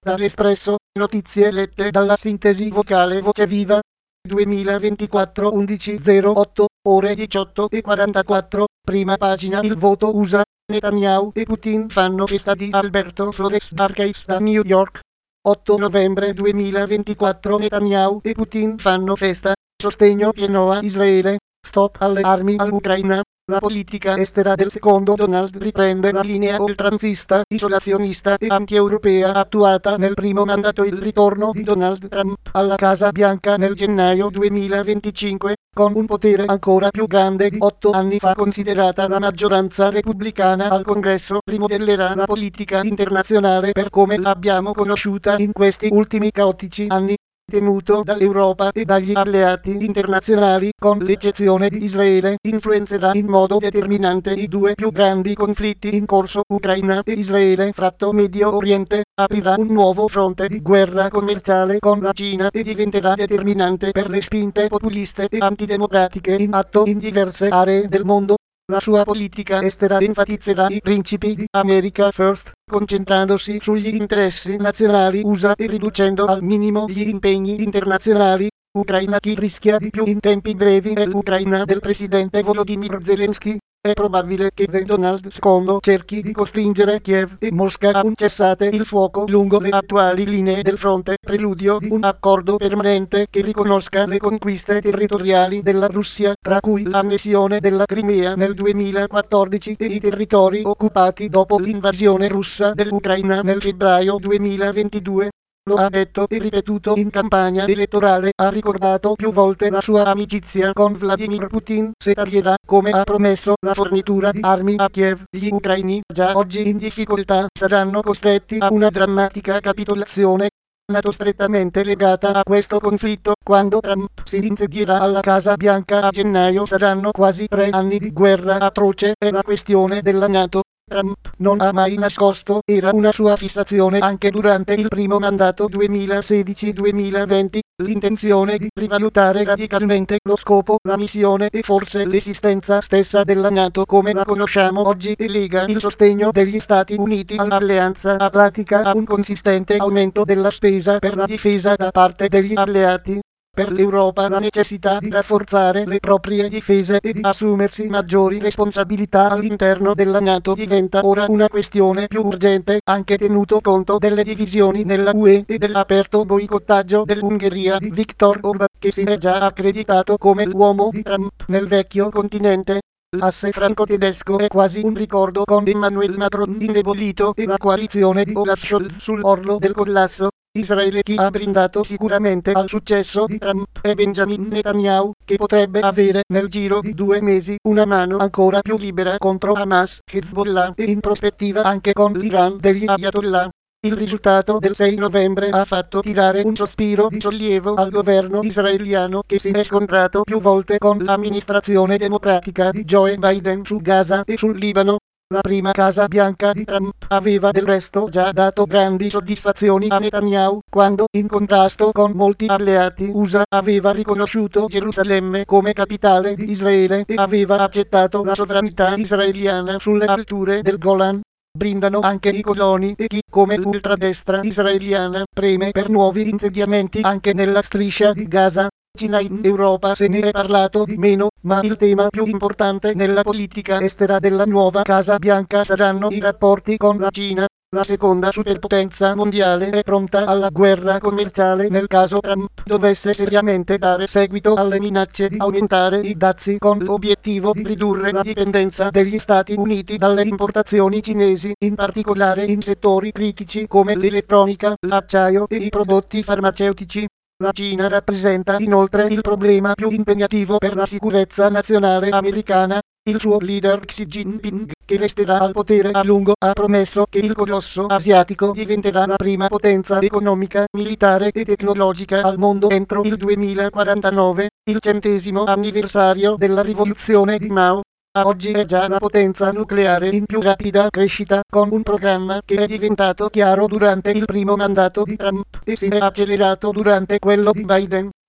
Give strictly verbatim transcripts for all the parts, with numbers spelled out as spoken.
Dall'Espresso, notizie lette dalla sintesi vocale Voce Viva. duemilaventiquattro undici zero otto, ore diciotto e quarantaquattro, prima pagina. Il voto U S A, Netanyahu e Putin fanno festa di Alberto Flores Arcais da New York. otto novembre duemilaventiquattro Netanyahu e Putin fanno festa, sostegno pieno a Israele, stop alle armi all'Ucraina. La politica estera del secondo Donald riprende la linea oltranzista, isolazionista e anti-europea attuata nel primo mandato. Il ritorno di Donald Trump alla Casa Bianca nel gennaio duemilaventicinque, con un potere ancora più grande di otto anni fa. Considerata la maggioranza repubblicana al Congresso, rimodellerà la politica internazionale per come l'abbiamo conosciuta in questi ultimi caotici anni, tenuto dall'Europa e dagli alleati internazionali, con l'eccezione di Israele. Influenzerà in modo determinante i due più grandi conflitti in corso, Ucraina e Israele, fratto Medio Oriente. Aprirà un nuovo fronte di guerra commerciale con la Cina e diventerà determinante per le spinte populiste e antidemocratiche in atto in diverse aree del mondo. La sua politica estera enfatizzerà i principi di America First, concentrandosi sugli interessi nazionali U S A e riducendo al minimo gli impegni internazionali. Ucraina. Chi rischia di più in tempi brevi è l'Ucraina del presidente Volodymyr Zelensky. È probabile che Donald secondo cerchi di costringere Kiev e Mosca a un cessate il fuoco lungo le attuali linee del fronte, preludio di un accordo permanente che riconosca le conquiste territoriali della Russia, tra cui l'annessione della Crimea nel duemilaquattordici e i territori occupati dopo l'invasione russa dell'Ucraina nel febbraio duemilaventidue. Lo ha detto e ripetuto in campagna elettorale, ha ricordato più volte la sua amicizia con Vladimir Putin. Se taglierà, come ha promesso, la fornitura di armi a Kiev, gli ucraini, già oggi in difficoltà, saranno costretti a una drammatica capitolazione. Nato strettamente legata a questo conflitto, quando Trump si insedierà alla Casa Bianca a gennaio saranno quasi tre anni di guerra atroce. È la questione della NATO. Trump non ha mai nascosto, era una sua fissazione anche durante il primo mandato duemilasedici duemilaventi, l'intenzione di rivalutare radicalmente lo scopo, la missione e forse l'esistenza stessa della NATO come la conosciamo oggi, e lega il sostegno degli Stati Uniti all'Alleanza Atlantica a un consistente aumento della spesa per la difesa da parte degli alleati. Per l'Europa la necessità di rafforzare le proprie difese e di assumersi maggiori responsabilità all'interno della NATO diventa ora una questione più urgente, anche tenuto conto delle divisioni nella U E e dell'aperto boicottaggio dell'Ungheria di Viktor Orban, che si è già accreditato come l'uomo di Trump nel vecchio continente. L'asse franco-tedesco è quasi un ricordo, con Emmanuel Macron indebolito e la coalizione di Olaf Scholz sull'orlo del collasso. Israele. Chi ha brindato sicuramente al successo di Trump è Benjamin Netanyahu, che potrebbe avere nel giro di due mesi una mano ancora più libera contro Hamas, Hezbollah e in prospettiva anche con l'Iran degli Ayatollah. Il risultato del sei novembre ha fatto tirare un sospiro di sollievo al governo israeliano, che si è scontrato più volte con l'amministrazione democratica di Joe Biden su Gaza e sul Libano. La prima Casa Bianca di Trump aveva del resto già dato grandi soddisfazioni a Netanyahu, quando, in contrasto con molti alleati U S A, aveva riconosciuto Gerusalemme come capitale di Israele e aveva accettato la sovranità israeliana sulle alture del Golan. Brindano anche i coloni e chi, come l'ultradestra israeliana, preme per nuovi insediamenti anche nella striscia di Gaza. Cina. In Europa se ne è parlato di meno, ma il tema più importante nella politica estera della nuova Casa Bianca saranno i rapporti con la Cina. La seconda superpotenza mondiale è pronta alla guerra commerciale nel caso Trump dovesse seriamente dare seguito alle minacce di aumentare i dazi, con l'obiettivo di ridurre la dipendenza degli Stati Uniti dalle importazioni cinesi, in particolare in settori critici come l'elettronica, l'acciaio e i prodotti farmaceutici. La Cina rappresenta inoltre il problema più impegnativo per la sicurezza nazionale americana. Il suo leader Xi Jinping, che resterà al potere a lungo, ha promesso che il colosso asiatico diventerà la prima potenza economica, militare e tecnologica al mondo entro il duemilaquarantanove, il centesimo anniversario della rivoluzione di Mao. A oggi è già la potenza nucleare in più rapida crescita, con un programma che è diventato chiaro durante il primo mandato di Trump e si è accelerato durante quello di Biden.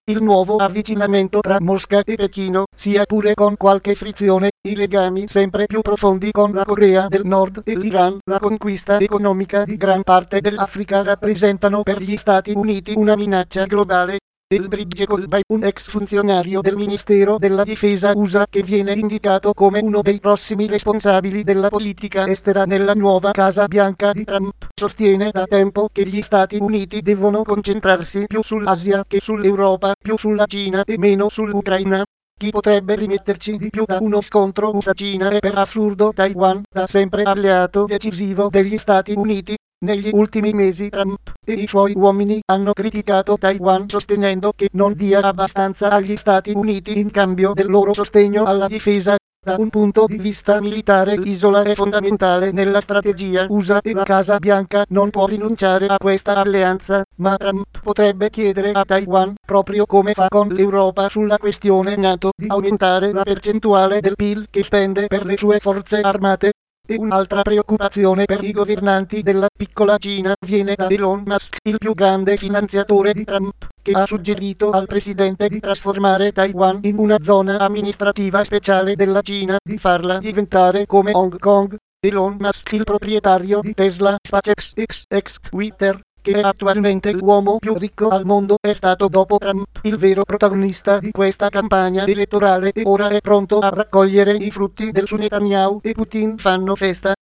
Il nuovo avvicinamento tra Mosca e Pechino, sia pure con qualche frizione, i legami sempre più profondi con la Corea del Nord e l'Iran, la conquista economica di gran parte dell'Africa rappresentano per gli Stati Uniti una minaccia globale. Il Bridge Colby, un ex funzionario del Ministero della Difesa U S A che viene indicato come uno dei prossimi responsabili della politica estera nella nuova Casa Bianca di Trump, sostiene da tempo che gli Stati Uniti devono concentrarsi più sull'Asia che sull'Europa, più sulla Cina e meno sull'Ucraina. Chi potrebbe rimetterci di più da uno scontro U S A-Cina e per assurdo Taiwan, da sempre alleato decisivo degli Stati Uniti? Negli ultimi mesi Trump e i suoi uomini hanno criticato Taiwan sostenendo che non dia abbastanza agli Stati Uniti in cambio del loro sostegno alla difesa. Da un punto di vista militare l'isola è fondamentale nella strategia U S A e la Casa Bianca non può rinunciare a questa alleanza, ma Trump potrebbe chiedere a Taiwan, proprio come fa con l'Europa sulla questione NATO, di aumentare la percentuale del P I L che spende per le sue forze armate. E un'altra preoccupazione per i governanti della piccola Cina viene da Elon Musk, il più grande finanziatore di Trump, che ha suggerito al presidente di trasformare Taiwan in una zona amministrativa speciale della Cina, di farla diventare come Hong Kong. Elon Musk, il proprietario di Tesla, SpaceX, ex Twitter, che è attualmente l'uomo più ricco al mondo, è stato dopo Trump il vero protagonista di questa campagna elettorale e ora è pronto a raccogliere i frutti del su Netanyahu e Putin fanno festa.